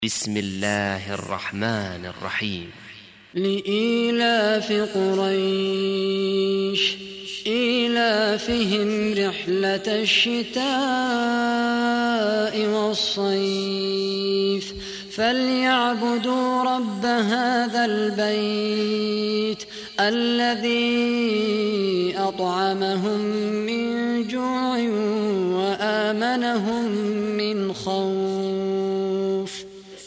بسم الله الرحمن الرحيم. لإيلاف قريش إيلافهم رحلة الشتاء والصيف فليعبدوا رب هذا البيت الذي أطعمهم من جوع وآمنهم من خوف.